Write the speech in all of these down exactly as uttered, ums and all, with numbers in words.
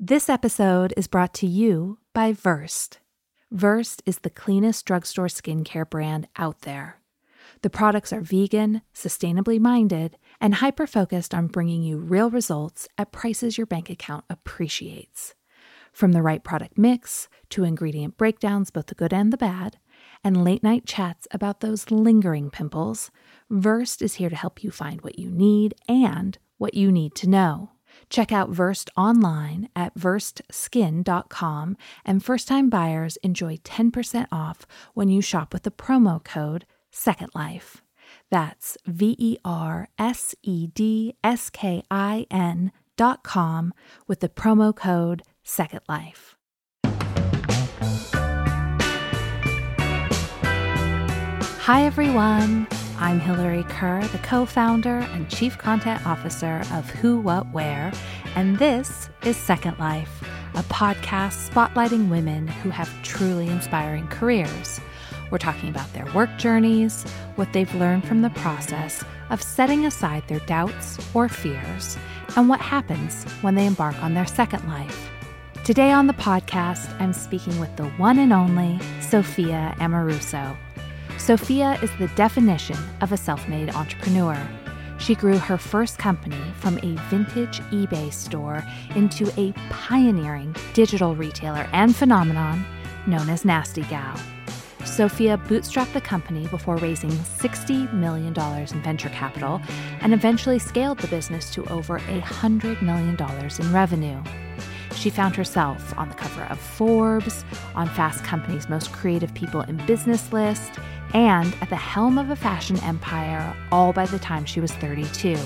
This episode is brought to you by Versed. Versed is the cleanest drugstore skincare brand out there. The products are vegan, sustainably minded, and hyper-focused on bringing you real results at prices your bank account appreciates. From the right product mix to ingredient breakdowns, both the good and the bad, and late-night chats about those lingering pimples, Versed is here to help you find what you need and what you need to know. Check out Versed online at versed skin dot com, and first-time buyers enjoy ten percent off when you shop with the promo code Second Life. That's V E R S E D S K I N dot com with the promo code Second Life. Hi everyone, I'm Hillary Kerr, the co-founder and chief content officer of Who, What, Where, and this is Second Life, a podcast spotlighting women who have truly inspiring careers. We're talking about their work journeys, what they've learned from the process of setting aside their doubts or fears, and what happens when they embark on their second life. Today on the podcast, I'm speaking with the one and only Sophia Amoruso. Sophia is the definition of a self-made entrepreneur. She grew her first company from a vintage eBay store into a pioneering digital retailer and phenomenon known as Nasty Gal. Sophia bootstrapped the company before raising sixty million dollars in venture capital and eventually scaled the business to over one hundred million dollars in revenue. She found herself on the cover of Forbes, on Fast Company's Most Creative People in Business list, and at the helm of a fashion empire, all by the time she was thirty-two.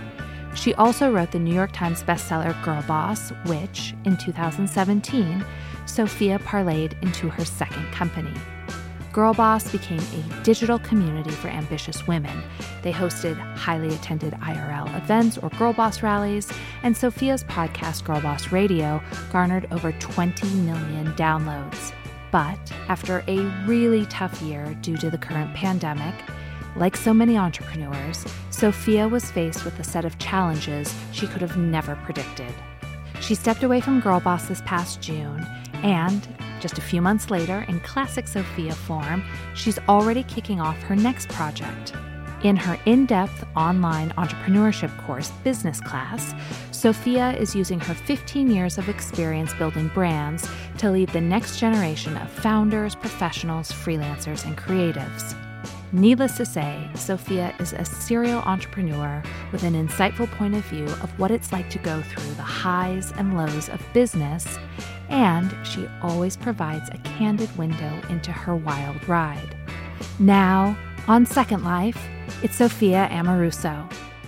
She also wrote the New York Times bestseller Girl Boss, which, in two thousand seventeen, Sophia parlayed into her second company. Girl Boss became a digital community for ambitious women. They hosted highly attended I R L events or Girl Boss rallies, and Sophia's podcast, Girl Boss Radio, garnered over twenty million downloads. But after a really tough year due to the current pandemic, like so many entrepreneurs, Sophia was faced with a set of challenges she could have never predicted. She stepped away from Girl Boss this past June, and just a few months later, in classic Sophia form, she's already kicking off her next project. In her in-depth online entrepreneurship course, Business Class, Sophia is using her fifteen years of experience building brands to lead the next generation of founders, professionals, freelancers, and creatives. Needless to say, Sophia is a serial entrepreneur with an insightful point of view of what it's like to go through the highs and lows of business, and she always provides a candid window into her wild ride. Now, on Second Life, it's Sophia Amoruso.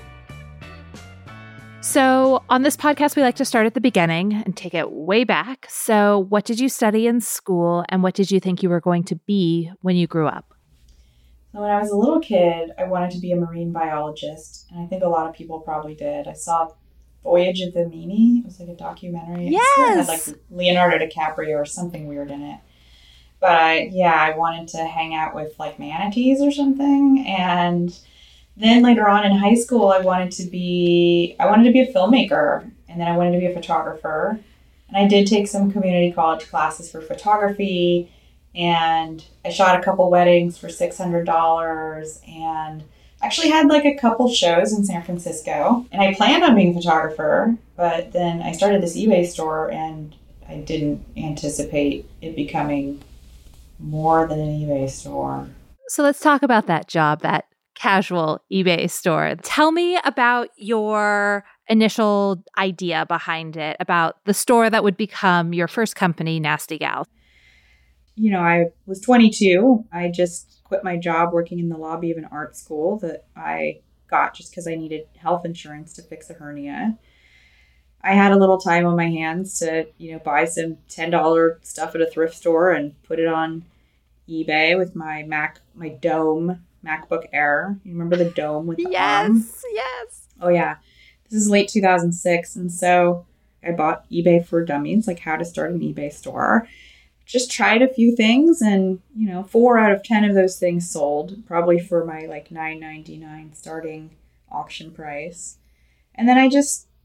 So on this podcast, we like to start at the beginning and take it way back. So what did you study in school, and what did you think you were going to be when you grew up? So when I was a little kid, I wanted to be a marine biologist, and I think a lot of people probably did. I saw Voyage of the Mimi. It was like a documentary. Yes! It had like Leonardo DiCaprio or something weird in it. But I, yeah, I wanted to hang out with like manatees or something. And then later on in high school, I wanted to be, I wanted to be a filmmaker, and then I wanted to be a photographer. And I did take some community college classes for photography, and I shot a couple weddings for six hundred dollars, and actually had like a couple shows in San Francisco. And I planned on being a photographer, but then I started this eBay store, and I didn't anticipate it becoming more than an eBay store. So let's talk about that job, that casual eBay store. Tell me about your initial idea behind it, about the store that would become your first company, Nasty Gal. You know, I was twenty-two. I just quit my job working in the lobby of an art school that I got just because I needed health insurance to fix a hernia. I had a little time on my hands to, you know, buy some ten dollars stuff at a thrift store and put it on eBay with my Mac, my Dome MacBook Air. You remember the Dome with the yes, arm? Yes. Oh, yeah. This is late two thousand six. And so I bought eBay for Dummies, like how to start an eBay store. Just tried a few things, and, you know, four out of ten of those things sold, probably for my like nine ninety-nine starting auction price. And then I just,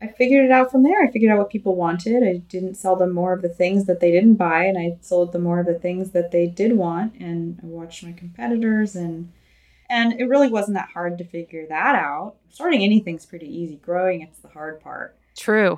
I figured it out from there. I figured out what people wanted. I didn't sell them more of the things that they didn't buy, and I sold them more of the things that they did want. And I watched my competitors, and and it really wasn't that hard to figure that out. Starting anything's pretty easy. Growing, it's the hard part. True.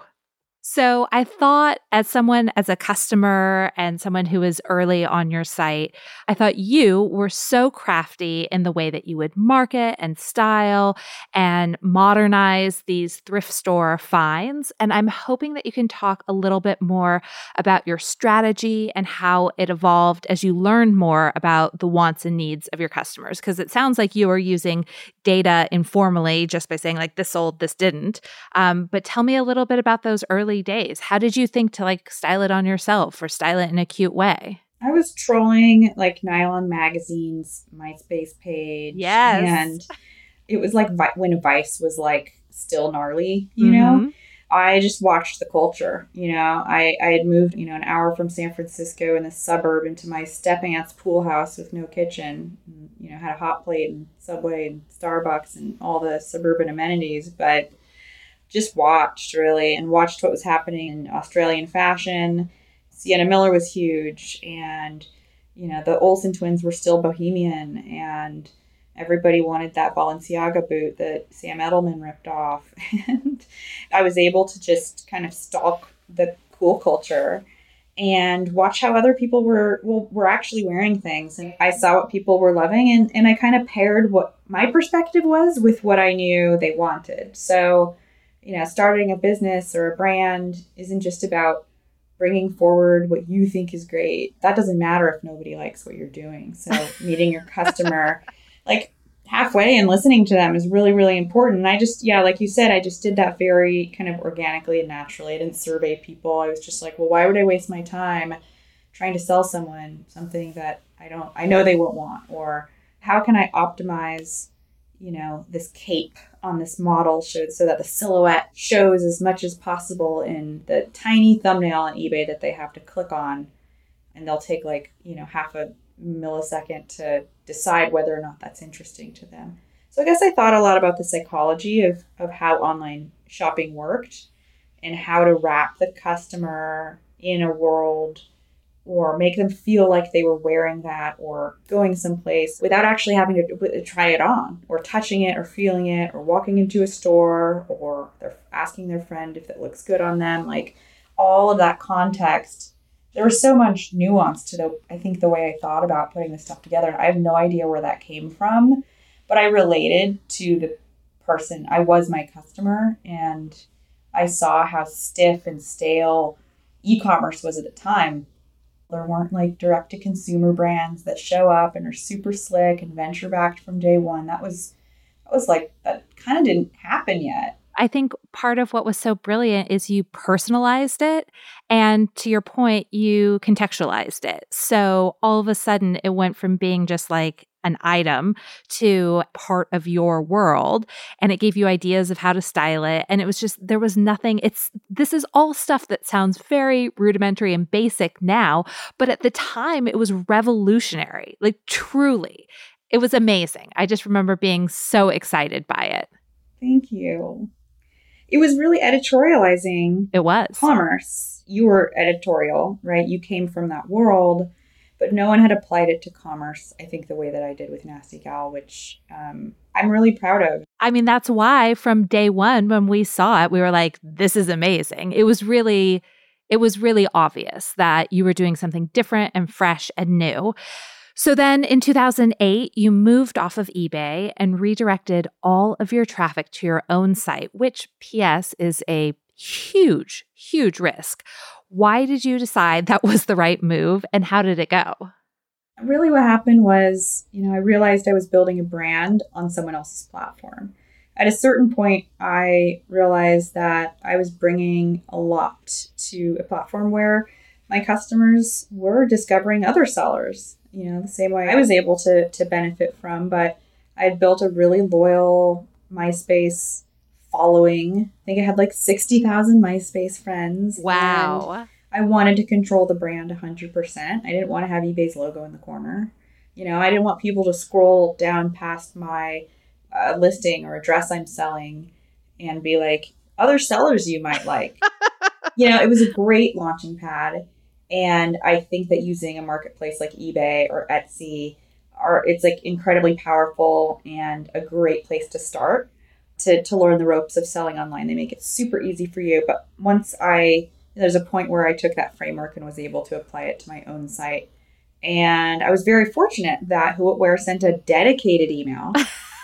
So I thought as someone, as a customer and someone who was early on your site, I thought you were so crafty in the way that you would market and style and modernize these thrift store finds. And I'm hoping that you can talk a little bit more about your strategy and how it evolved as you learned more about the wants and needs of your customers. Because it sounds like you were using data informally just by saying like this sold, this didn't. Um, but tell me a little bit about those early days. How did you think to like style it on yourself or style it in a cute way? I was trolling like Nylon Magazine's MySpace page. Yes. And it was like Vi- when Vice was like still gnarly, you Mm-hmm. know? I just watched the culture, you know? I, I had moved, you know, an hour from San Francisco in the suburb into my step-aunt's pool house with no kitchen. And, you know, had a hot plate and Subway and Starbucks and all the suburban amenities, but just watched really and watched what was happening in Australian fashion. Sienna Miller was huge, and you know the Olsen twins were still bohemian, and everybody wanted that Balenciaga boot that Sam Edelman ripped off. And I was able to just kind of stalk the cool culture and watch how other people were well, were actually wearing things. And I saw what people were loving, and, and I kind of paired what my perspective was with what I knew they wanted. So you know, starting a business or a brand isn't just about bringing forward what you think is great. That doesn't matter if nobody likes what you're doing. So meeting your customer like halfway and listening to them is really, really important. And I just, yeah, like you said, I just did that very kind of organically and naturally. I didn't survey people. I was just like, well, why would I waste my time trying to sell someone something that I don't, I know they won't want? Or how can I optimize, you know, this cape on this model so, so that the silhouette shows as much as possible in the tiny thumbnail on eBay that they have to click on, and they'll take like, you know, half a millisecond to decide whether or not that's interesting to them. So I guess I thought a lot about the psychology of, of how online shopping worked and how to wrap the customer in a world or make them feel like they were wearing that or going someplace without actually having to try it on or touching it or feeling it or walking into a store or they're asking their friend if it looks good on them. Like all of that context, there was so much nuance to the, I think the way I thought about putting this stuff together. I have no idea where that came from, but I related to the person. I was my customer, and I saw how stiff and stale e-commerce was at the time. There weren't like direct-to-consumer brands that show up and are super slick and venture-backed from day one. That was, that was like, that kind of didn't happen yet. I think part of what was so brilliant is you personalized it. And to your point, you contextualized it. So all of a sudden, it went from being just like an item to part of your world. And it gave you ideas of how to style it. And it was just, there was nothing, it's, this is all stuff that sounds very rudimentary and basic now. But at the time, it was revolutionary, like truly. It was amazing. I just remember being so excited by it. Thank you. It was really editorializing. It was. Commerce. You were editorial, right? You came from that world, but no one had applied it to commerce, I think, the way that I did with Nasty Gal, which um, I'm really proud of. I mean, that's why from day one, when we saw it, we were like, this is amazing. It was really, it was really obvious that you were doing something different and fresh and new. So then in two thousand eight, you moved off of eBay and redirected all of your traffic to your own site, which P S is a huge, huge risk. Why did you decide that was the right move, and how did it go? Really what happened was, you know, I realized I was building a brand on someone else's platform. At a certain point, I realized that I was bringing a lot to a platform where my customers were discovering other sellers, you know, the same way I was able to to benefit from. But I had built a really loyal MySpace following. I think I had like sixty thousand MySpace friends. Wow. And I wanted to control the brand one hundred percent. I didn't want to have eBay's logo in the corner. You know, I didn't want people to scroll down past my uh, listing or a dress I'm selling and be like, other sellers you might like. You know, it was a great launching pad. And I think that using a marketplace like eBay or Etsy are, it's like incredibly powerful and a great place to start to, to learn the ropes of selling online. They make it super easy for you. But once I, there's a point where I took that framework and was able to apply it to my own site. And I was very fortunate that Who What Wear sent a dedicated email.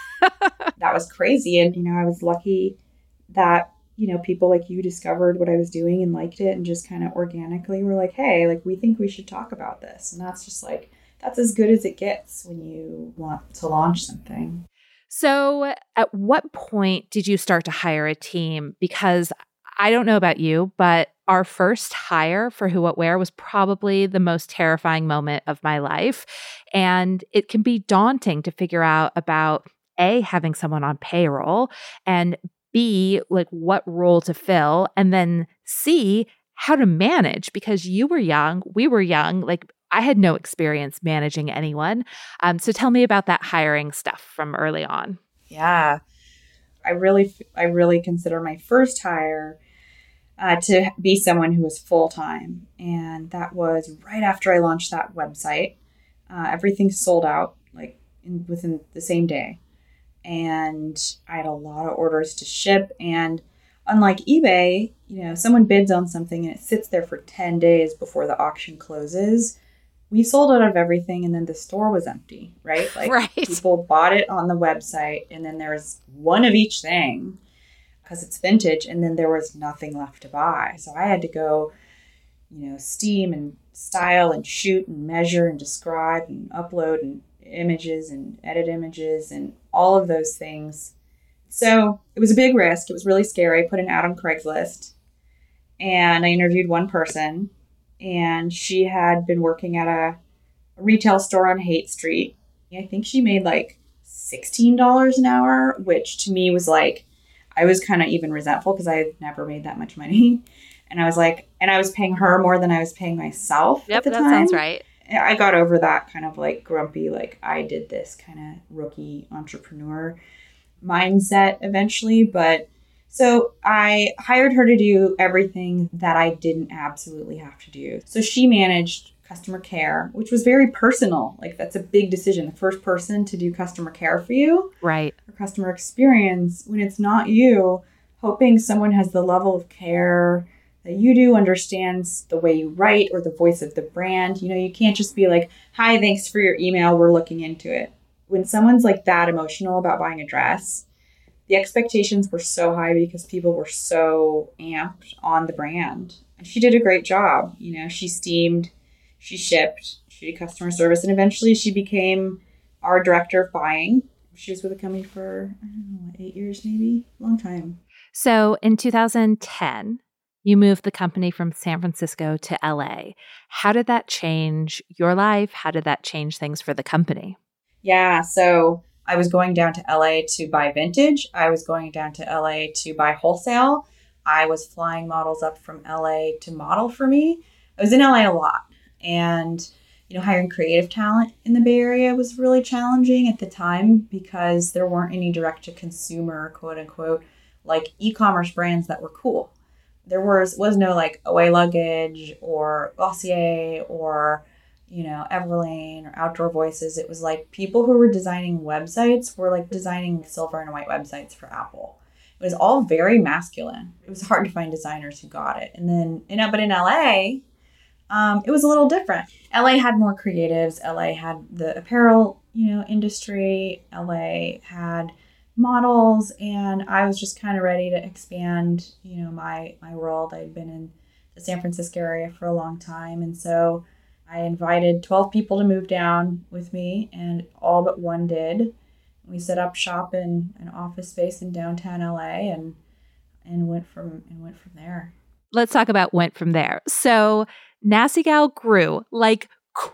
That was crazy. And, you know, I was lucky that, you know, people like you discovered what I was doing and liked it and just kind of organically were like, hey, like, we think we should talk about this. And that's just like, that's as good as it gets when you want to launch something. So at what point did you start to hire a team? Because I don't know about you, but our first hire for Who What Wear was probably the most terrifying moment of my life. And it can be daunting to figure out about A, having someone on payroll, and B, like what role to fill, and then C, how to manage, because you were young, we were young, like I had no experience managing anyone. Um, so tell me about that hiring stuff from early on. Yeah, I really, I really consider my first hire uh, to be someone who was full-time. And that was right after I launched that website. Uh, everything sold out like in, within the same day. And I had a lot of orders to ship. And unlike eBay, you know, someone bids on something and it sits there for ten days before the auction closes. We sold out of everything and then the store was empty, right? Like right. People bought it on the website and then there was one of each thing because it's vintage and then there was nothing left to buy. So I had to go, you know, steam and style and shoot and measure and describe and upload and images and edit images and all of those things. So it was a big risk. It was really scary. I put an ad on Craigslist and I interviewed one person and she had been working at a, a retail store on Haight Street. I think she made like sixteen dollars an hour, which to me was like, I was kind of even resentful because I had never made that much money. And I was like, and I was paying her more than I was paying myself yep, at the that time. Sounds right. I got over that kind of like grumpy, like I did this kind of rookie entrepreneur mindset eventually. But so I hired her to do everything that I didn't absolutely have to do. So she managed customer care, which was very personal. Like that's a big decision. The first person to do customer care for you, right, or customer experience when it's not you, hoping someone has the level of care that you do, understands the way you write or the voice of the brand. You know, you can't just be like, hi, thanks for your email, we're looking into it. When someone's like that emotional about buying a dress, the expectations were so high because people were so amped on the brand. And she did a great job. You know, she steamed, she shipped, she did customer service, and eventually she became our director of buying. She was with the company for, I don't know, eight years maybe, long time. So in two thousand ten, you moved the company from San Francisco to L A. How did that change your life? How did that change things for the company? Yeah, so I was going down to L A to buy vintage. I was going down to L A to buy wholesale. I was flying models up from L A to model for me. I was in L A a lot. And, you know, hiring creative talent in the Bay Area was really challenging at the time because there weren't any direct-to-consumer, quote unquote, like e-commerce brands that were cool. There was was no like Away Luggage or Glossier or, you know, Everlane or Outdoor Voices. It was like people who were designing websites were like designing silver and white websites for Apple. It was all very masculine. It was hard to find designers who got it. And then, you know, but in L A, um, it was a little different. L A had more creatives. L A had the apparel, you know, industry. L A had models, and I was just kind of ready to expand, you know, my my world. I'd been in the San Francisco area for a long time, and so I invited twelve people to move down with me, and all but one did. We set up shop in an office space in downtown L A, and and went from and went from there. Let's talk about went from there. So Nasty Gal grew like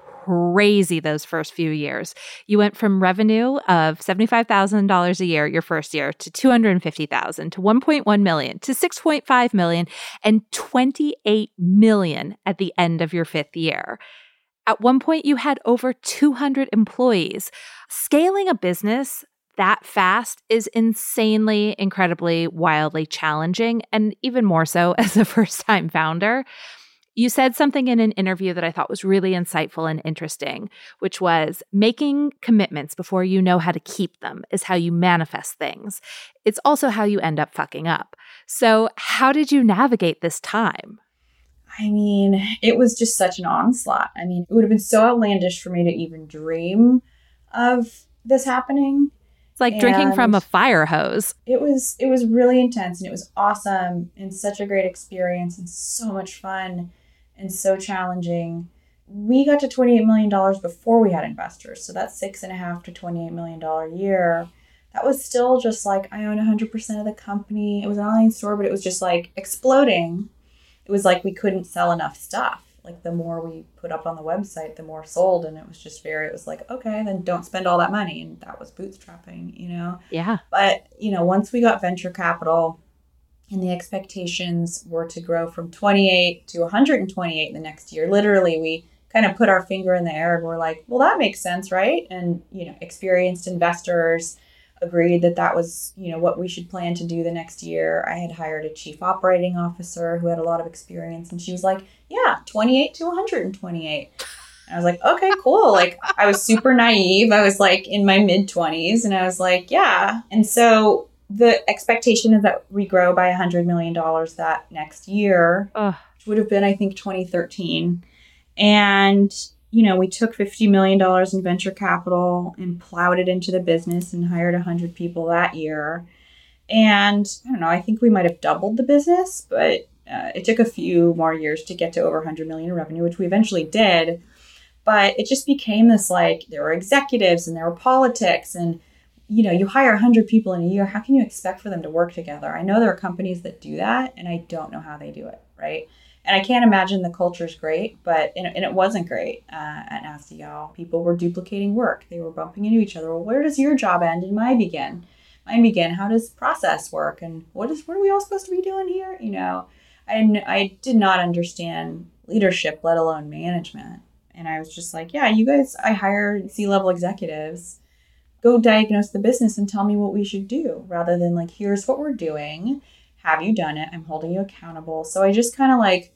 crazy those first few years. You went from revenue of seventy-five thousand dollars a year your first year to two hundred fifty thousand dollars to one point one million dollars to six point five million dollars and twenty-eight million dollars at the end of your fifth year. At one point, you had over two hundred employees. Scaling a business that fast is insanely, incredibly, wildly challenging, and even more so as a first-time founder. You said something in an interview that I thought was really insightful and interesting, which was making commitments before you know how to keep them is how you manifest things. It's also how you end up fucking up. So how did you navigate this time? I mean, it was just such an onslaught. I mean, it would have been so outlandish for me to even dream of this happening. It's like and drinking from a fire hose. It was it was really intense, and it was awesome and such a great experience and so much fun and so challenging. We got to twenty-eight million dollars before we had investors. So that's six and a half to twenty-eight million dollars a year. That was still just like, I own one hundred percent of the company. It was an online store, but it was just like exploding. It was like we couldn't sell enough stuff. Like the more we put up on the website, the more sold. And it was just very, it was like, okay, then don't spend all that money. And that was bootstrapping, you know? Yeah. But, you know, once we got venture capital and the expectations were to grow from twenty-eight to one hundred twenty-eight the next year, literally we kind of put our finger in the air and we're like, well, that makes sense, right? And, you know, experienced investors agreed that that was, you know, what we should plan to do the next year. I had hired a chief operating officer who had a lot of experience, and she was like, yeah, twenty-eight to one hundred twenty-eight. And I was like, okay, cool. Like, I was super naive. I was like in my mid twenties, and I was like, yeah. And so the expectation is that we grow by one hundred million dollars that next year, Ugh. which would have been, I think, twenty thirteen. And you know, we took fifty million dollars in venture capital and plowed it into the business and hired one hundred people that year. And I don't know, I think we might have doubled the business, but uh, it took a few more years to get to over one hundred million in revenue, which we eventually did. But it just became this, like, there were executives and there were politics, and, you know, you hire one hundred people in a year. How can you expect for them to work together? I know there are companies that do that, and I don't know how they do it, right? And I can't imagine the culture's great, but and, and it wasn't great uh, at Nasty Gal. People were duplicating work. They were bumping into each other. Well, where does your job end and mine begin? Mine begin. How does process work? And what is what are we all supposed to be doing here? You know, I, I did not understand leadership, let alone management. And I was just like, yeah, you guys, I hire C-level executives. Go diagnose the business and tell me what we should do, rather than like, here's what we're doing. Have you done it? I'm holding you accountable. So I just kind of like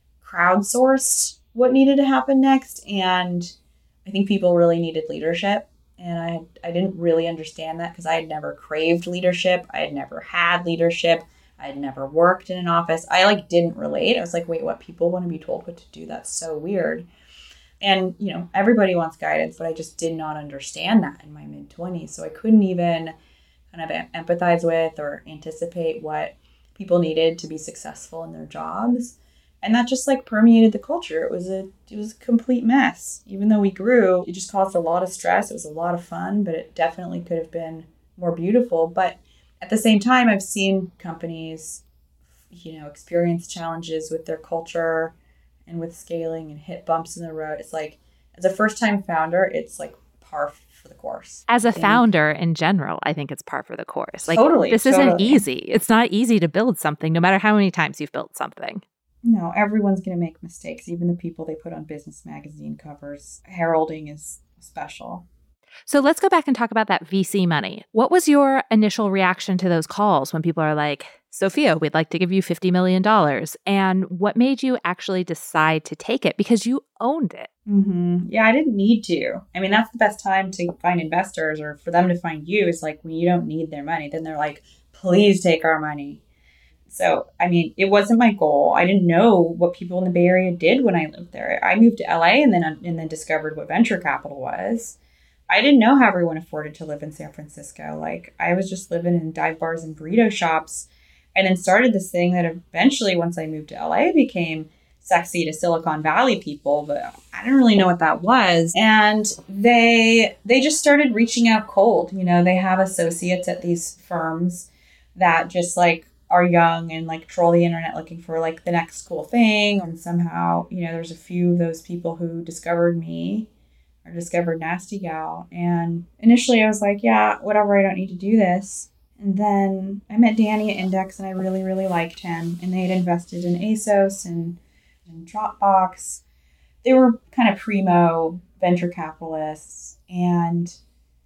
crowdsourced what needed to happen next. And I think people really needed leadership. And I I didn't really understand that because I had never craved leadership. I had never had leadership. I had never worked in an office. I like didn't relate. I was like, wait, what? People want to be told what to do? That's so weird. And, you know, everybody wants guidance, but I just did not understand that in my mid twenties. So I couldn't even kind of empathize with or anticipate what people needed to be successful in their jobs. And that just like permeated the culture. It was a it was a complete mess. Even though we grew, it just caused a lot of stress. It was a lot of fun, but it definitely could have been more beautiful. But at the same time, I've seen companies, you know, experience challenges with their culture and with scaling and hit bumps in the road. It's like, as a first-time founder, it's like par for the course. As a founder in general, I think it's par for the course. Like, totally, this totally. isn't easy. It's not easy to build something, no matter how many times you've built something. No, everyone's going to make mistakes, even the people they put on business magazine covers. Heralding is special. So let's go back and talk about that V C money. What was your initial reaction to those calls when people are like, Sophia, we'd like to give you fifty million dollars. And what made you actually decide to take it? Because you owned it. Mm-hmm. Yeah, I didn't need to. I mean, that's the best time to find investors, or for them to find you, is like when you don't need their money. Then they're like, please take our money. So, I mean, it wasn't my goal. I didn't know what people in the Bay Area did when I lived there. I moved to L A and then and then discovered what venture capital was. I didn't know how everyone afforded to live in San Francisco. Like, I was just living in dive bars and burrito shops, and then started this thing that eventually, once I moved to L A, became sexy to Silicon Valley people, but I didn't really know what that was. And they they just started reaching out cold. You know, they have associates at these firms that just like are young and like troll the internet looking for like the next cool thing. And somehow, you know, there's a few of those people who discovered me or discovered Nasty Gal. And initially I was like, yeah, whatever, I don't need to do this. And then I met Danny at Index and I really, really liked him. And they had invested in ASOS and, and Dropbox. They were kind of primo venture capitalists. And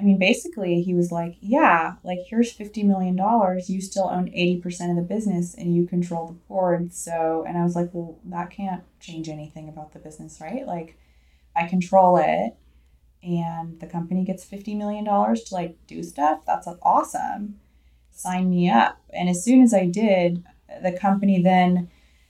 I mean, basically, he was like, yeah, like, here's fifty million dollars. You still own eighty percent of the business and you control the board. So, and I was like, well, that can't change anything about the business, right? Like, I control it and the company gets fifty million dollars to like do stuff. That's awesome. Sign me up. And as soon as I did, the company then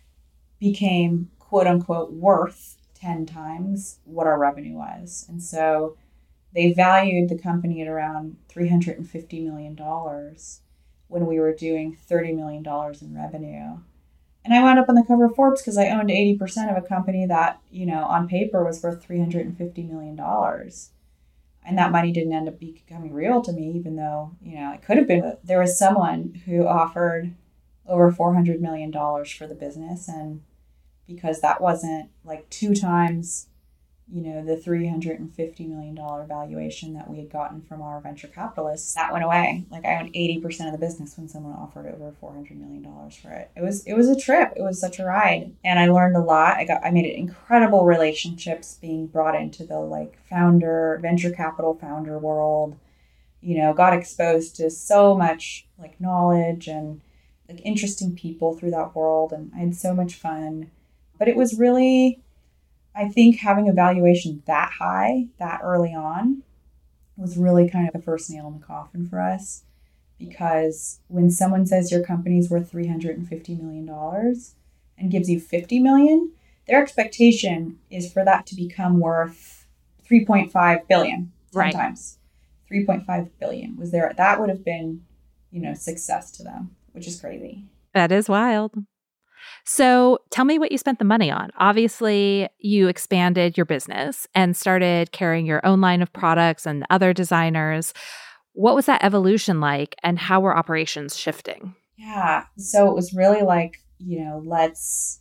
became quote unquote worth ten times what our revenue was. And so they valued the company at around three hundred fifty million dollars when we were doing thirty million dollars in revenue. And I wound up on the cover of Forbes because I owned eighty percent of a company that, you know, on paper was worth three hundred fifty million dollars. And that money didn't end up becoming real to me, even though, you know, it could have been. There was someone who offered over four hundred million dollars for the business. And because that wasn't like two times, you know, the three hundred fifty million dollars valuation that we had gotten from our venture capitalists, that went away. Like, I owned eighty percent of the business when someone offered over four hundred million dollars for it. It was, it was a trip. It was such a ride. And I learned a lot. I got, I made incredible relationships being brought into the like founder, venture capital founder world, you know, got exposed to so much like knowledge and like interesting people through that world. And I had so much fun, but it was really, I think having a valuation that high, that early on, was really kind of the first nail in the coffin for us. Because when someone says your company's worth three hundred fifty million dollars and gives you fifty million dollars, their expectation is for that to become worth three point five billion dollars. Right. Sometimes. three point five billion dollars was there. That would have been, you know, success to them, which is crazy. That is wild. So tell me what you spent the money on. Obviously, you expanded your business and started carrying your own line of products and other designers. What was that evolution like and how were operations shifting? Yeah. So it was really like, you know, let's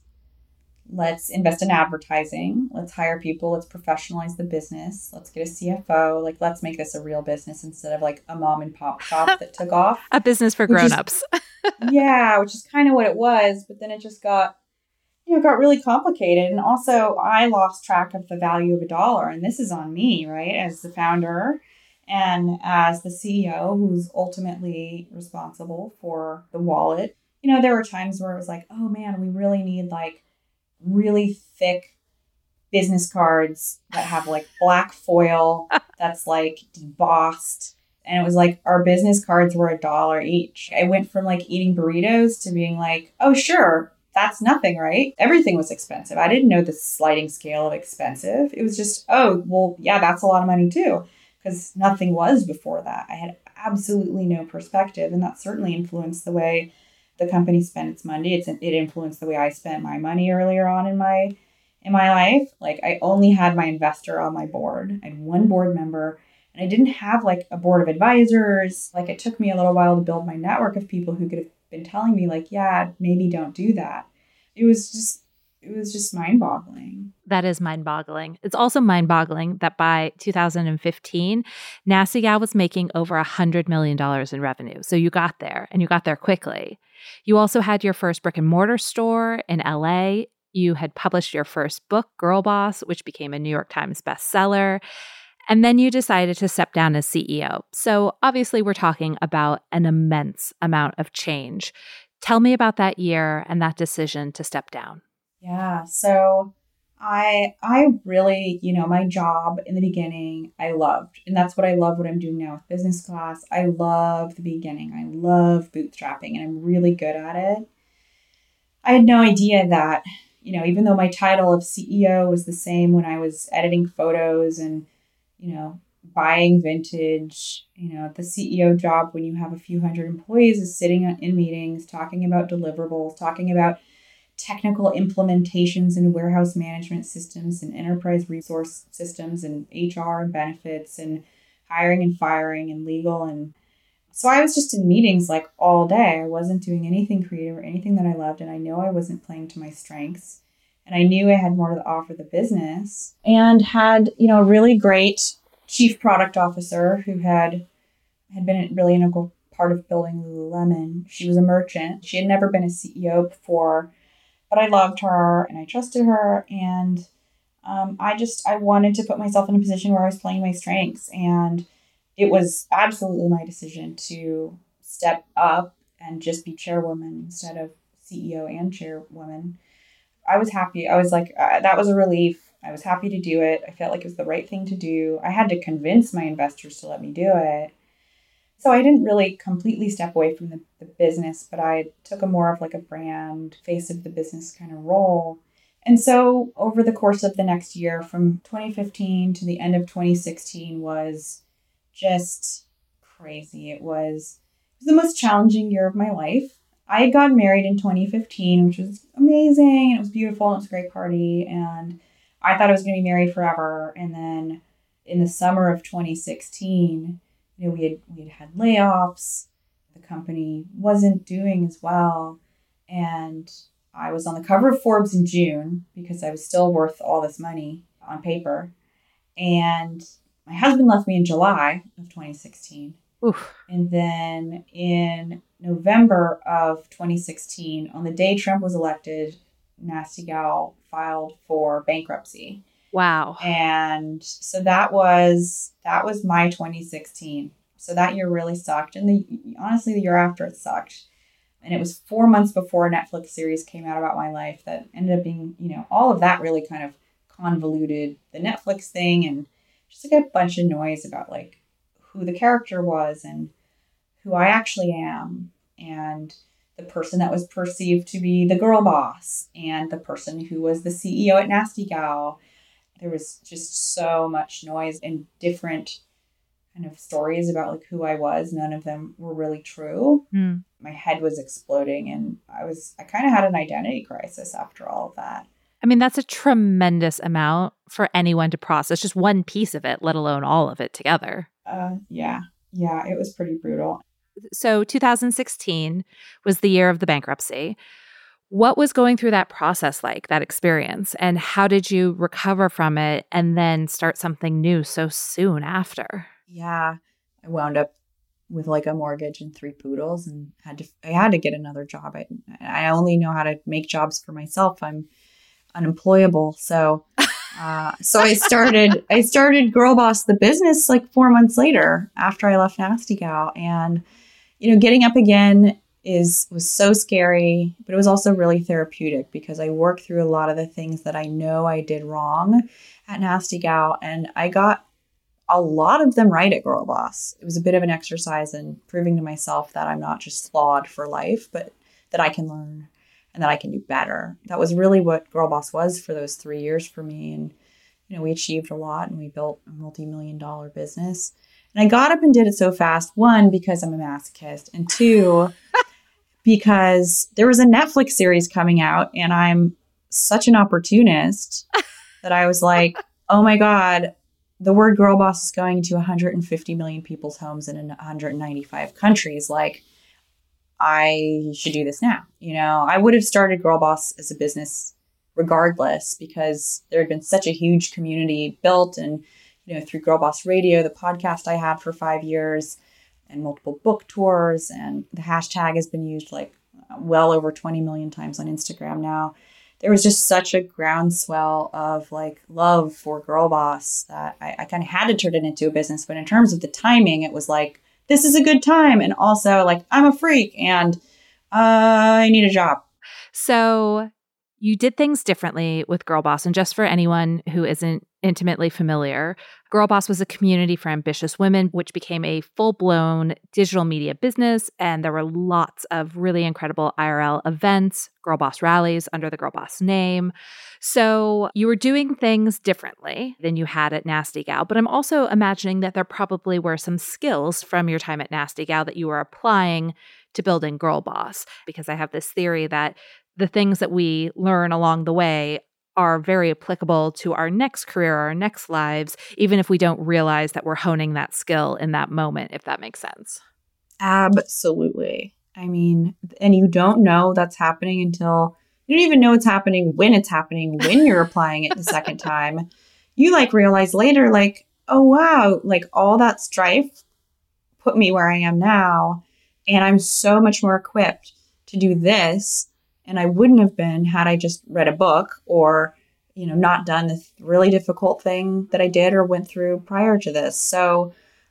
let's invest in advertising. Let's hire people. Let's professionalize the business. Let's get a C F O. Like, let's make this a real business instead of like a mom and pop shop that took off. A business for grown-ups. Yeah, which is kind of what it was. But then it just got, you know, got really complicated. And also I lost track of the value of a dollar. And this is on me, right? As the founder and as the C E O who's ultimately responsible for the wallet. You know, there were times where it was like, oh man, we really need like really thick business cards that have like black foil that's like embossed. And it was like our business cards were a dollar each. I went from like eating burritos to being like, oh, sure, that's nothing, right? Everything was expensive. I didn't know the sliding scale of expensive. It was just, oh, well, yeah, that's a lot of money too, because nothing was before that. I had absolutely no perspective. And that certainly influenced the way the company spent its money. It's, it influenced the way I spent my money earlier on in my in my life. Like, I only had my investor on my board. I had one board member. And I didn't have like a board of advisors. Like, it took me a little while to build my network of people who could have been telling me like, yeah, maybe don't do that. It was just, it was just mind boggling. That is mind boggling. It's also mind boggling that by two thousand fifteen, Nasty Gal was making over one hundred million dollars in revenue. So you got there and you got there quickly. You also had your first brick and mortar store in L A. You had published your first book, Girl Boss, which became a New York Times bestseller. And then you decided to step down as C E O. So obviously we're talking about an immense amount of change. Tell me about that year and that decision to step down. Yeah. So I I really, you know, my job in the beginning, I loved. And that's what I love what I'm doing now with business class. I love the beginning. I love bootstrapping and I'm really good at it. I had no idea that, you know, even though my title of C E O was the same when I was editing photos and, you know, buying vintage, you know, the C E O job when you have a few hundred employees is sitting in meetings, talking about deliverables, talking about technical implementations in warehouse management systems and enterprise resource systems and H R and benefits and hiring and firing and legal. And so I was just in meetings like all day. I wasn't doing anything creative or anything that I loved. And I know I wasn't playing to my strengths. And I knew I had more to offer the business and had, you know, a really great chief product officer who had had been really an integral part of building Lululemon. She was a merchant. She had never been a C E O before, but I loved her and I trusted her. And um, I just, I wanted to put myself in a position where I was playing my strengths. And it was absolutely my decision to step up and just be chairwoman instead of C E O and chairwoman. I was happy. I was like, uh, that was a relief. I was happy to do it. I felt like it was the right thing to do. I had to convince my investors to let me do it. So I didn't really completely step away from the, the business, but I took a more of like a brand, face of the business kind of role. And so over the course of the next year, from twenty fifteen to the end of twenty sixteen, was just crazy. It was, it was the most challenging year of my life. I had gotten married in twenty fifteen, which was amazing. And it was beautiful. And it was a great party. And I thought I was going to be married forever. And then in the summer of twenty sixteen, you know, we had we had had layoffs. The company wasn't doing as well. And I was on the cover of Forbes in June because I was still worth all this money on paper. And my husband left me in July of twenty sixteen. Oof. And then in November of twenty sixteen, on the day Trump was elected, Nasty Gal filed for bankruptcy. Wow. And so that was that was my twenty sixteen. So that year really sucked. And the honestly, the year after it sucked. And it was four months before a Netflix series came out about my life that ended up being, you know, all of that really kind of convoluted the Netflix thing and just like a bunch of noise about like who the character was and who I actually am and the person that was perceived to be the girl boss and the person who was the C E O at Nasty Gal. There was just so much noise and different kind of stories about like who I was. None of them were really true. Mm. My head was exploding and I was, I kind of had an identity crisis after all of that. I mean, that's a tremendous amount for anyone to process, just one piece of it, let alone all of it together. Uh, yeah. Yeah. It was pretty brutal. So two thousand sixteen was the year of the bankruptcy. What was going through that process like, that experience? And how did you recover from it and then start something new so soon after? Yeah. I wound up with like a mortgage and three poodles and had to, I had to get another job. I, I only know how to make jobs for myself. I'm unemployable. So, uh, so I started, I started Girl Boss, the business, like four months later after I left Nasty Gal. And, you know, getting up again is, was so scary, but it was also really therapeutic because I worked through a lot of the things that I know I did wrong at Nasty Gal. And I got a lot of them right at Girl Boss. It was a bit of an exercise in proving to myself that I'm not just flawed for life, but that I can learn and that I can do better. That was really what Girl Boss was for those three years for me. And, you know, we achieved a lot and we built a multi-million dollar business. And I got up and did it so fast, one, because I'm a masochist, and two, because there was a Netflix series coming out and I'm such an opportunist that I was like, oh my God, the word Girl Boss is going to one hundred fifty million people's homes in one hundred ninety-five countries. Like, I should do this now. You know, I would have started Girl Boss as a business regardless because there had been such a huge community built and, you know, through Girl Boss Radio, the podcast I had for five years and multiple book tours. And the hashtag has been used like well over twenty million times on Instagram now. There was just such a groundswell of like love for Girl Boss that I, I kind of had to turn it into a business. But in terms of the timing, it was like, this is a good time. And also like, I'm a freak and uh, I need a job. So you did things differently with Girl Boss. And just for anyone who isn't intimately familiar, Girl Boss was a community for ambitious women, which became a full-blown digital media business. And there were lots of really incredible I R L events, Girl Boss rallies under the Girl Boss name. So you were doing things differently than you had at Nasty Gal. But I'm also imagining that there probably were some skills from your time at Nasty Gal that you were applying to building Girl Boss, because I have this theory that the things that we learn along the way are very applicable to our next career, our next lives, even if we don't realize that we're honing that skill in that moment, if that makes sense. Absolutely. I mean, and you don't know that's happening until you don't even know it's happening when it's happening, when you're applying it the second time. You like realize later, like, oh, wow, like all that strife put me where I am now. And I'm so much more equipped to do this. And I wouldn't have been had I just read a book or, you know, not done this really difficult thing that I did or went through prior to this. So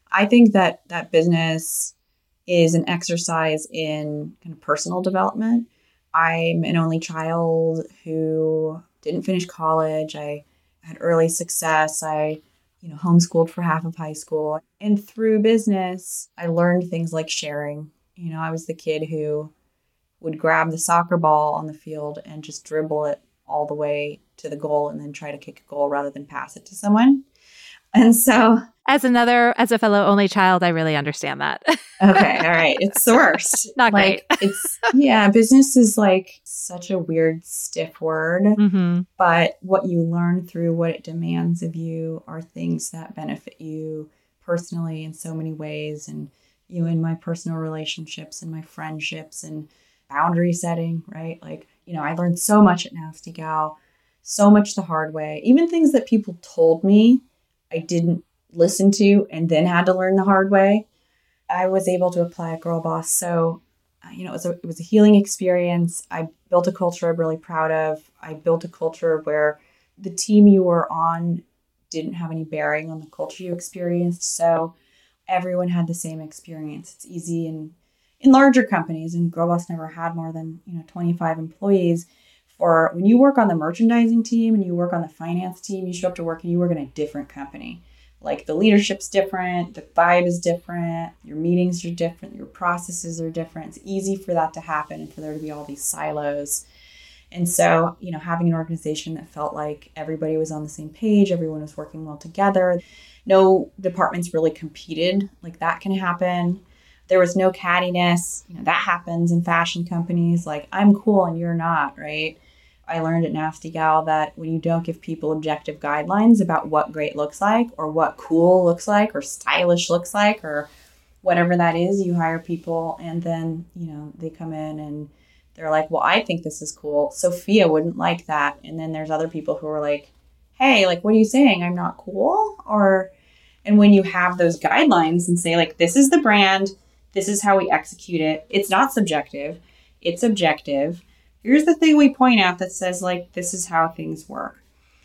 I think that that business is an exercise in kind of personal development. I'm an only child who didn't finish college. I had early success. I, you know, homeschooled for half of high school. And through business, I learned things like sharing. You know, I was the kid who would grab the soccer ball on the field and just dribble it all the way to the goal and then try to kick a goal rather than pass it to someone. And so as another, as a fellow only child, I really understand that. Okay. All right. It's the worst. Not like, great. It's, yeah, business is like such a weird, stiff word. Mm-hmm. But what you learn through what it demands of you are things that benefit you personally in so many ways. And you in my personal relationships and my friendships and boundary setting, right? Like, you know, I learned so much at Nasty Gal, so much the hard way, even things that people told me I didn't listen to and then had to learn the hard way. I was able to apply at Girl Boss. So, uh, you know, it was, a, it was a healing experience. I built a culture I'm really proud of. I built a culture where the team you were on didn't have any bearing on the culture you experienced. So everyone had the same experience. It's easy in, in larger companies, and Girl Boss never had more than, you know, twenty-five employees. For when you work on the merchandising team and you work on the finance team, you show up to work and you work in a different company. Like the leadership's different, the vibe is different, your meetings are different, your processes are different. It's easy for that to happen and for there to be all these silos. And so, you know, having an organization that felt like everybody was on the same page, everyone was working well together, no departments really competed, like that can happen. There was no cattiness, you know, that happens in fashion companies, like I'm cool and you're not, right? I learned at Nasty Gal that when you don't give people objective guidelines about what great looks like or what cool looks like or stylish looks like or whatever that is, you hire people and then, you know, they come in and they're like, well, I think this is cool. Sophia wouldn't like that. And then there's other people who are like, hey, like, what are you saying? I'm not cool? Or, and when you have those guidelines and say like, this is the brand, this is how we execute it. It's not subjective. It's objective. Here's the thing we point out that says, like, this is how things work.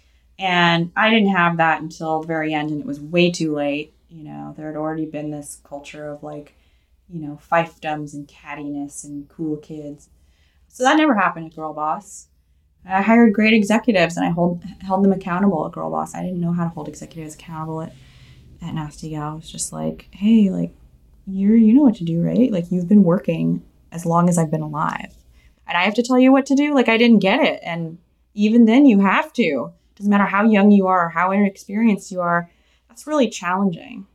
And I didn't have that until the very end, and it was way too late. You know, there had already been this culture of, like, you know, fiefdoms and cattiness and cool kids. So that never happened at Girl Boss. I hired great executives, and I hold, held them accountable at Girl Boss. I didn't know how to hold executives accountable at, at Nasty Gal. It was just like, hey, like, you're, you know what to do, right? Like, you've been working as long as I've been alive. And I have to tell you what to do? Like, I didn't get it. And even then, you have to. Doesn't matter how young you are or how inexperienced you are. That's really challenging.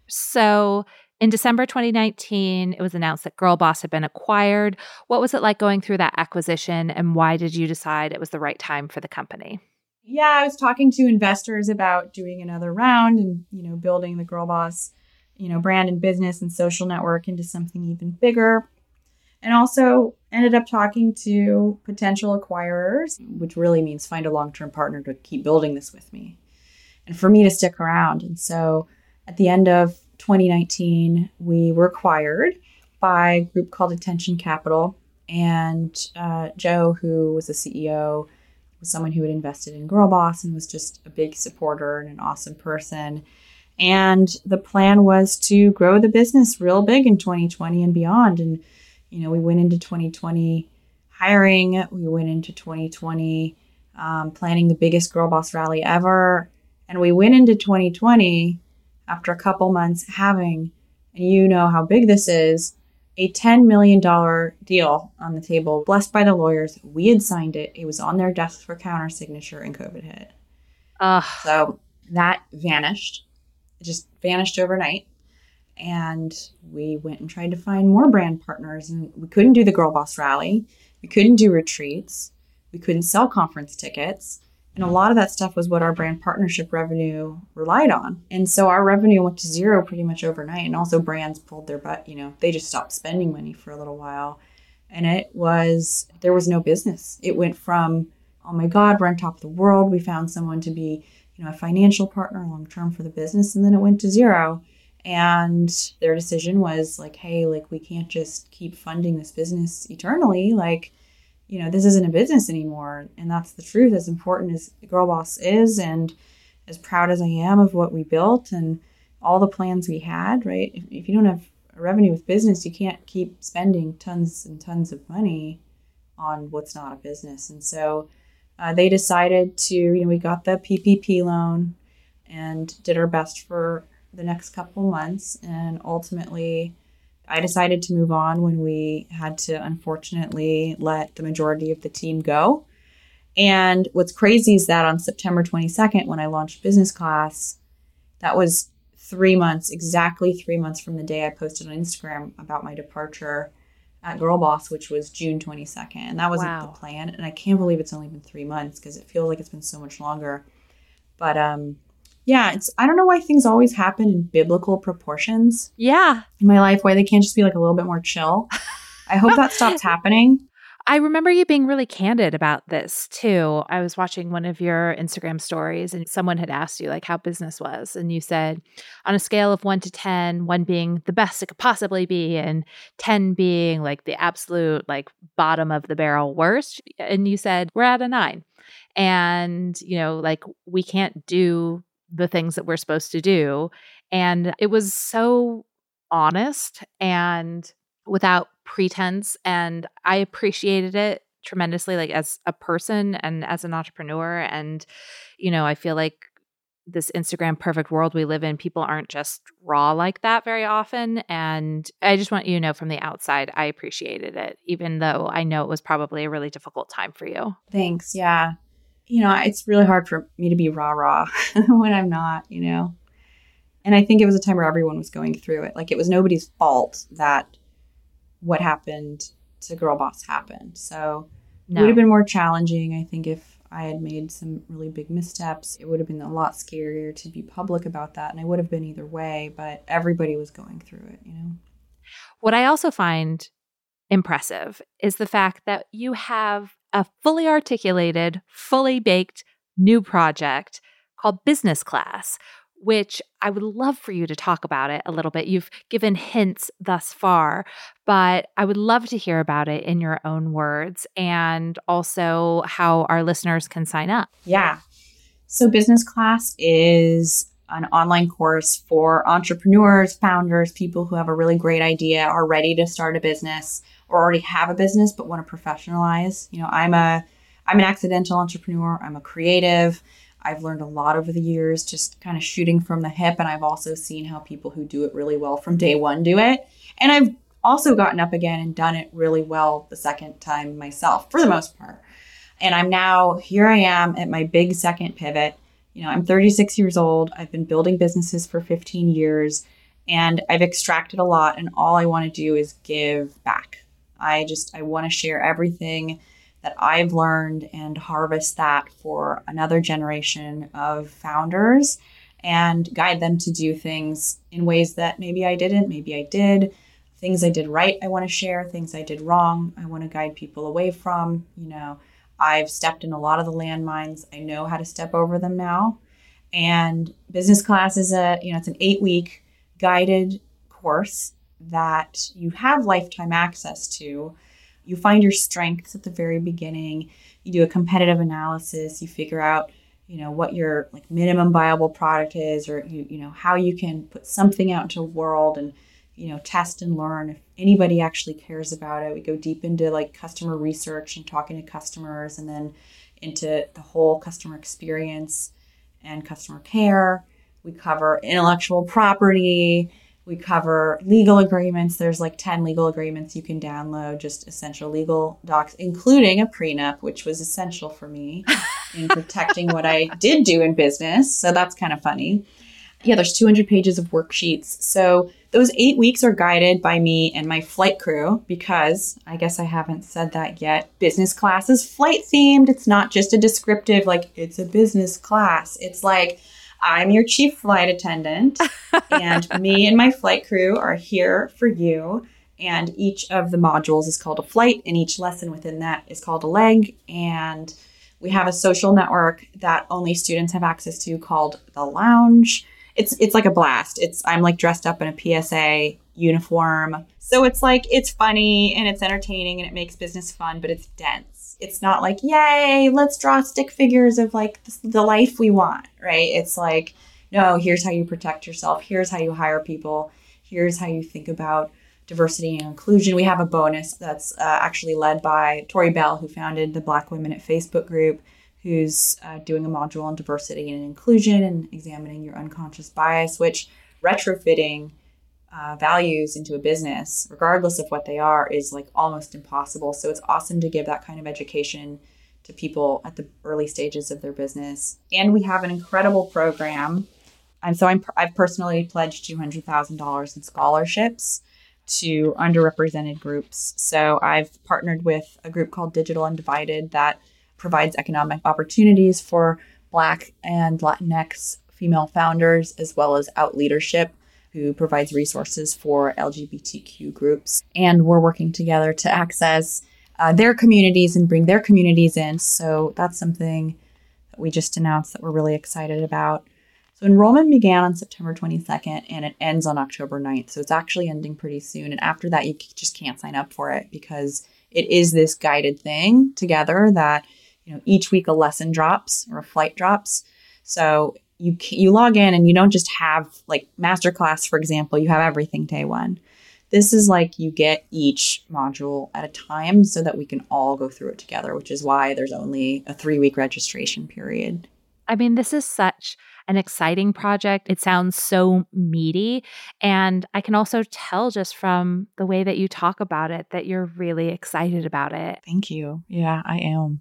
So in December twenty nineteen, it was announced that Girl Boss had been acquired. What was it like going through that acquisition, and why did you decide it was the right time for the company? Yeah, I was talking to investors about doing another round and, you know, building the Girl Boss, you know, brand and business and social network into something even bigger. And also ended up talking to potential acquirers, which really means find a long-term partner to keep building this with me and for me to stick around. And so at the end of twenty nineteen, we were acquired by a group called Attention Capital. And uh, Joe, who was the C E O, was someone who had invested in Girl Boss and was just a big supporter and an awesome person. And the plan was to grow the business real big in twenty twenty and beyond. And you know, we went into twenty twenty hiring. We went into twenty twenty um, planning the biggest Girl Boss rally ever. And we went into twenty twenty after a couple months having, and you know how big this is, a ten million dollars deal on the table, blessed by the lawyers. We had signed it. It was on their desk for counter signature and COVID hit. Uh, so that vanished. It just vanished overnight. And we went and tried to find more brand partners, and we couldn't do the Girl Boss rally. We couldn't do retreats. We couldn't sell conference tickets. And a lot of that stuff was what our brand partnership revenue relied on. And so our revenue went to zero pretty much overnight. And also brands pulled their butt, you know, they just stopped spending money for a little while. And it was, there was no business. It went from, oh my God, we're on top of the world. We found someone to be, you know, a financial partner long-term for the business. And then it went to zero. And their decision was like, hey, like, we can't just keep funding this business eternally. Like, you know, this isn't a business anymore. And that's the truth. As important as Girl Boss is and as proud as I am of what we built and all the plans we had, right? If, if you don't have a revenue with business, you can't keep spending tons and tons of money on what's not a business. And so uh, they decided to, you know, we got the P P P loan and did our best for the next couple months. And ultimately, I decided to move on when we had to, unfortunately, let the majority of the team go. And what's crazy is that on September twenty-second, when I launched Business Class, that was three months, exactly three months from the day I posted on Instagram about my departure at Girl Boss, which was June twenty-second. And that wasn't Wow. the plan. And I can't believe it's only been three months because it feels like it's been so much longer. But um, yeah, it's I don't know why things always happen in biblical proportions Yeah. in my life, why they can't just be like a little bit more chill. I hope that stops happening. I remember you being really candid about this too. I was watching one of your Instagram stories and someone had asked you like how business was. And you said on a scale of one to ten, one being the best it could possibly be and ten being like the absolute like bottom of the barrel worst. And you said, we're at a nine. And, you know, like we can't do the things that we're supposed to do. And it was so honest and without pretense. And I appreciated it tremendously, like as a person and as an entrepreneur. And, you know, I feel like this Instagram perfect world we live in, people aren't just raw like that very often. And I just want you to know from the outside, I appreciated it, even though I know it was probably a really difficult time for you. Thanks. Yeah. You know, it's really hard for me to be rah rah when I'm not, you know. And I think it was a time where everyone was going through it. Like it was nobody's fault that what happened to Girl Boss happened. So No. it would have been more challenging, I think, if I had made some really big missteps. It would have been a lot scarier to be public about that. And I would have been either way, but everybody was going through it, you know. What I also find impressive is the fact that you have a fully articulated, fully baked new project called Business Class, which I would love for you to talk about it a little bit. You've given hints thus far, but I would love to hear about it in your own words and also how our listeners can sign up. Yeah. So Business Class is an online course for entrepreneurs, founders, people who have a really great idea, are ready to start a business or already have a business but want to professionalize. You know, I'm a I'm an accidental entrepreneur. I'm a creative. I've learned a lot over the years, just kind of shooting from the hip. And I've also seen how people who do it really well from day one do it. And I've also gotten up again and done it really well the second time myself, for the most part. And I'm now, here I am at my big second pivot. You know, I'm thirty-six years old. I've been building businesses for fifteen years and I've extracted a lot. And all I want to do is give back. I just, I want to share everything that I've learned and harvest that for another generation of founders and guide them to do things in ways that maybe I didn't, maybe I did. Things I did right, I want to share. Things I did wrong, I want to guide people away from. You know, I've stepped in a lot of the landmines. I know how to step over them now. And Business Class is a, you know, it's an eight-week guided course that you have lifetime access to. You find your strengths at the very beginning. You do a competitive analysis. You figure out, you know, what your like minimum viable product is, or you, you know, how you can put something out into the world and, you know, test and learn if anybody actually cares about it. We go deep into like customer research and talking to customers, and then into the whole customer experience and customer care. We cover intellectual property. We cover legal agreements. There's like ten legal agreements you can download, just essential legal docs, including a prenup, which was essential for me in protecting what I did do in business. So that's kind of funny. Yeah, there's two hundred pages of worksheets. So those eight weeks are guided by me and my flight crew because I guess I haven't said that yet. Business Class is flight themed. It's not just a descriptive, like it's a business class. It's like, I'm your chief flight attendant, and me and my flight crew are here for you. And each of the modules is called a flight, and each lesson within that is called a leg. And we have a social network that only students have access to called The Lounge. It's it's like a blast. It's I'm like dressed up in a P S A uniform. So it's like, it's funny and it's entertaining and it makes business fun, but it's dense. It's not like, yay, let's draw stick figures of like the life we want, right? It's like, no, here's how you protect yourself. Here's how you hire people. Here's how you think about diversity and inclusion. We have a bonus that's uh, actually led by Tori Bell, who founded the Black Women at Facebook group, who's uh, doing a module on diversity and inclusion and examining your unconscious bias, which retrofitting uh, values into a business, regardless of what they are, is like almost impossible. So it's awesome to give that kind of education to people at the early stages of their business. And we have an incredible program. And so I'm, I've personally pledged two hundred thousand dollars in scholarships to underrepresented groups. So I've partnered with a group called Digital Undivided that provides economic opportunities for Black and Latinx female founders, as well as Out Leadership, who provides resources for L G B T Q groups. And we're working together to access uh, their communities and bring their communities in. So that's something that we just announced that we're really excited about. So enrollment began on September twenty-second and it ends on October ninth. So it's actually ending pretty soon. And after that, you just can't sign up for it because it is this guided thing together that, you know, each week a lesson drops or a flight drops. So you you log in and you don't just have like masterclass, for example, you have everything day one. This is like you get each module at a time so that we can all go through it together, which is why there's only a three week registration period. I mean, this is such an exciting project. It sounds so meaty. And I can also tell just from the way that you talk about it that you're really excited about it. Thank you. Yeah, I am.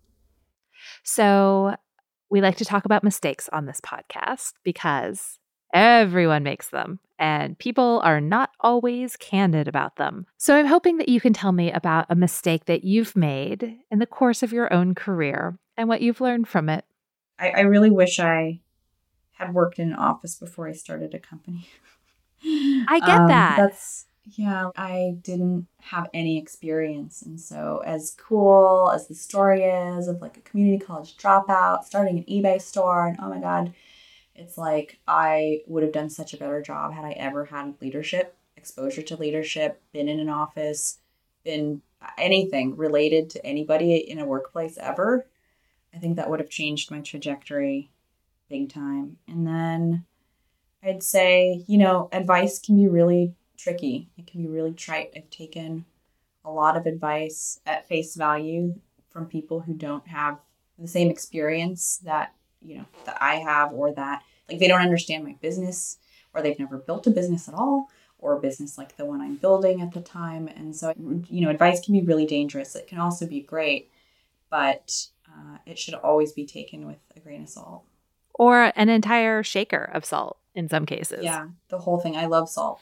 So we like to talk about mistakes on this podcast because everyone makes them and people are not always candid about them. So I'm hoping that you can tell me about a mistake that you've made in the course of your own career and what you've learned from it. I, I really wish I had worked in an office before I started a company. I get um, that. That's yeah, I didn't have any experience. And so as cool as the story is of like a community college dropout, starting an eBay store, and oh my God, it's like I would have done such a better job had I ever had leadership, exposure to leadership, been in an office, been anything related to anybody in a workplace ever. I think that would have changed my trajectory big time. And then I'd say, you know, advice can be really tricky. It can be really trite. I've taken a lot of advice at face value from people who don't have the same experience that, you know, that I have, or that like they don't understand my business, or they've never built a business at all, or a business like the one I'm building at the time. And so, you know, advice can be really dangerous. It can also be great, but uh, it should always be taken with a grain of salt. Or an entire shaker of salt in some cases. Yeah, the whole thing. I love salt.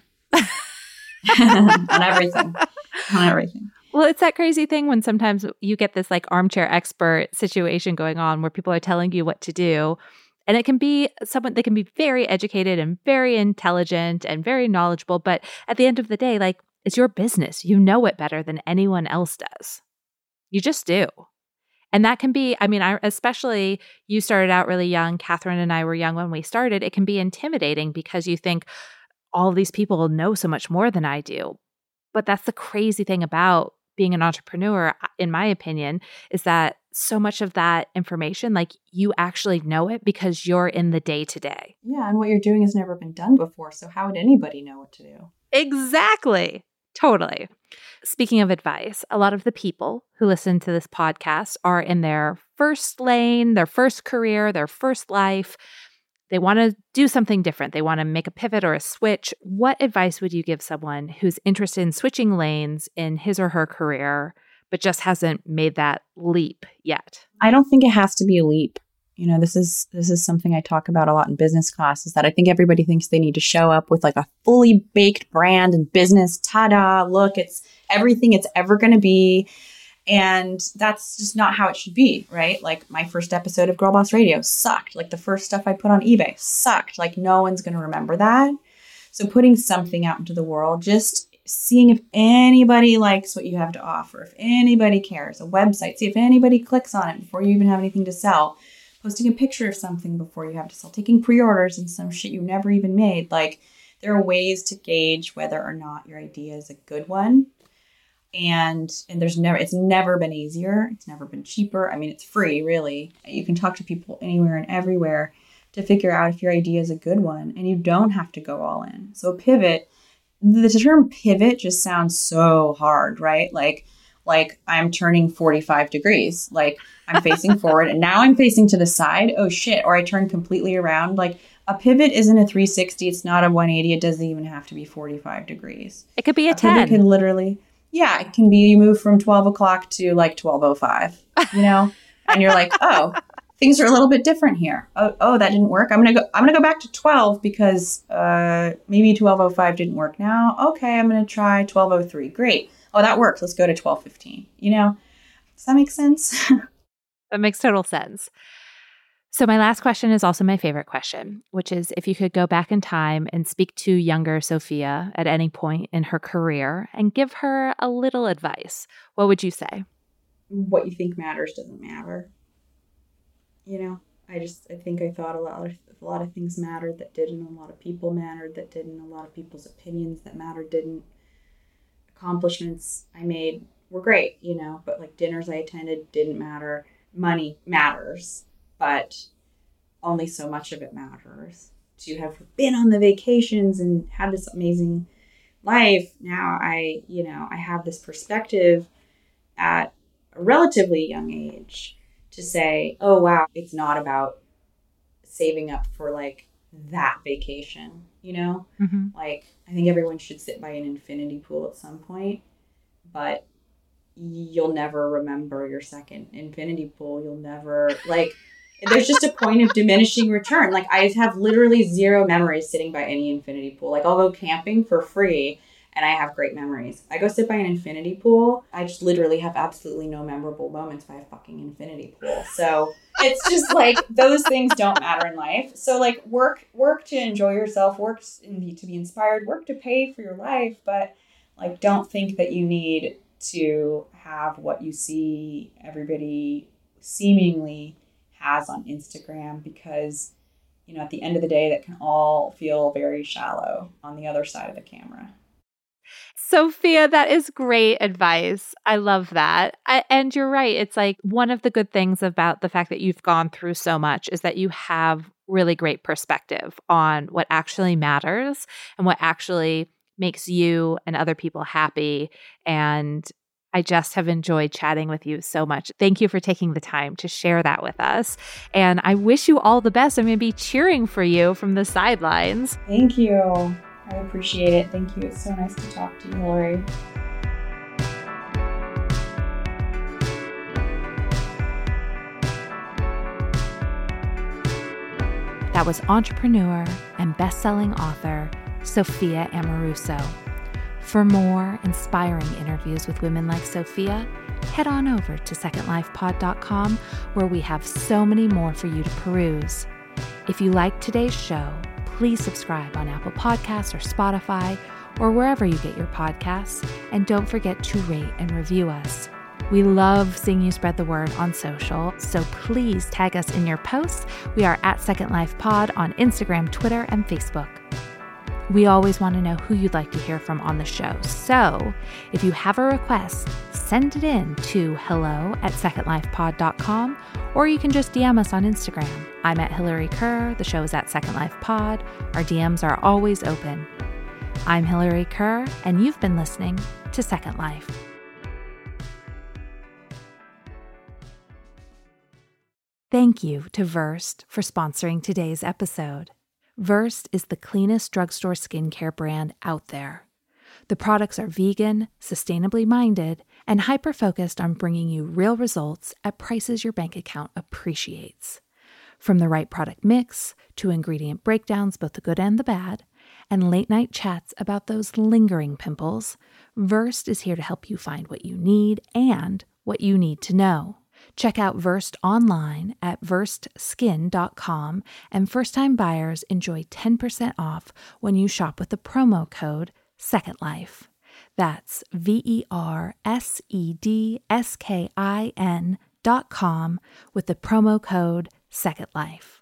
on everything. On everything. Well, it's that crazy thing when sometimes you get this like armchair expert situation going on where people are telling you what to do. And it can be someone, they can be very educated and very intelligent and very knowledgeable. But at the end of the day, like, it's your business. You know it better than anyone else does. You just do. And that can be, I mean, I, especially you started out really young. Catherine and I were young when we started. It can be intimidating because you think all of these people know so much more than I do. But that's the crazy thing about being an entrepreneur, in my opinion, is that so much of that information, like you actually know it because you're in the day to day. Yeah. And what you're doing has never been done before. So how would anybody know what to do? Exactly. Totally. Speaking of advice, a lot of the people who listen to this podcast are in their first lane, their first career, their first life. They want to do something different. They want to make a pivot or a switch. What advice would you give someone who's interested in switching lanes in his or her career, but just hasn't made that leap yet? I don't think it has to be a leap. You know, this is this is something I talk about a lot in business classes, that I think everybody thinks they need to show up with like a fully baked brand and business. Ta-da, look, it's everything it's ever going to be. And that's just not how it should be, right? Like my first episode of Girl Boss Radio sucked. Like the first stuff I put on eBay sucked. Like no one's going to remember that. So putting something out into the world, just seeing if anybody likes what you have to offer, if anybody cares, a website, see if anybody clicks on it before you even have anything to sell, posting a picture of something before you have to sell, taking pre-orders and some shit you never even made. Like there are ways to gauge whether or not your idea is a good one. And and there's never, it's never been easier. It's never been cheaper. I mean, it's free, really. You can talk to people anywhere and everywhere. to figure out if your idea is a good one, and you don't have to go all in. So pivot, the term pivot just sounds so hard, right? Like, like I'm turning forty-five degrees, like I'm facing forward and now I'm facing to the side. Oh shit. Or I turn completely around. Like a pivot isn't a three sixty. It's not a one eighty. It doesn't even have to be forty-five degrees. It could be a, a ten. Pivot can literally, yeah, it can be you move from twelve o'clock to like twelve oh five, you know, and you're like, oh, things are a little bit different here. Oh, oh, that didn't work. I'm going to go, I'm going to go back to twelve because uh, maybe twelve oh five didn't work now. Okay. I'm going to try twelve oh three. Great. Oh, that works. Let's go to twelve fifteen. You know, does that make sense? That makes total sense. So my last question is also my favorite question, which is if you could go back in time and speak to younger Sophia at any point in her career and give her a little advice, what would you say? What you think matters doesn't matter. You know, I just, I think I thought a lot of, a lot of things mattered that didn't, a lot of people mattered that didn't, a lot of people's opinions that mattered didn't. Accomplishments I made were great, you know, but like dinners I attended didn't matter. Money matters, but only so much of it matters. To have been on the vacations and had this amazing life, now I, you know, I have this perspective at a relatively young age to say, oh, wow, it's not about saving up for like that vacation, you know? Mm-hmm. Like, I think everyone should sit by an infinity pool at some point, but you'll never remember your second infinity pool. You'll never, like, there's just a point of diminishing return. Like, I have literally zero memories sitting by any infinity pool. Like, I'll go camping for free and I have great memories. I go sit by an infinity pool, I just literally have absolutely no memorable moments by a fucking infinity pool. So it's just like those things don't matter in life. So like work, work to enjoy yourself, work to be inspired, work to pay for your life, but like don't think that you need to have what you see everybody seemingly has on Instagram, because you know at the end of the day that can all feel very shallow on the other side of the camera. Sophia, that is great advice. I love that. I, and you're right. It's like one of the good things about the fact that you've gone through so much is that you have really great perspective on what actually matters and what actually makes you and other people happy. And I just have enjoyed chatting with you so much. Thank you for taking the time to share that with us. And I wish you all the best. I'm going to be cheering for you from the sidelines. Thank you. I appreciate it. Thank you. It's so nice to talk to you, Hillary. That was entrepreneur and best-selling author Sophia Amoruso. For more inspiring interviews with women like Sophia, head on over to second life pod dot com, where we have so many more for you to peruse. If you liked today's show, please subscribe on Apple Podcasts or Spotify or wherever you get your podcasts, and don't forget to rate and review us. We love seeing you spread the word on social, so please tag us in your posts. We are at Second Life Pod on Instagram, Twitter, and Facebook. We always want to know who you'd like to hear from on the show, so if you have a request, send it in to hello at second life pod dot com, or you can just D M us on Instagram. I'm at Hillary Kerr. The show is at Second Life Pod. Our D Ms are always open. I'm Hillary Kerr, and you've been listening to Second Life. Thank you to Versed for sponsoring today's episode. Versed is the cleanest drugstore skincare brand out there. The products are vegan, sustainably minded, and hyper-focused on bringing you real results at prices your bank account appreciates. From the right product mix to ingredient breakdowns, both the good and the bad, and late-night chats about those lingering pimples, Versed is here to help you find what you need and what you need to know. Check out Versed online at versed skin dot com, and first-time buyers enjoy ten percent off when you shop with the promo code Second Life. That's V E R S E D S K I N dot com with the promo code Second Life.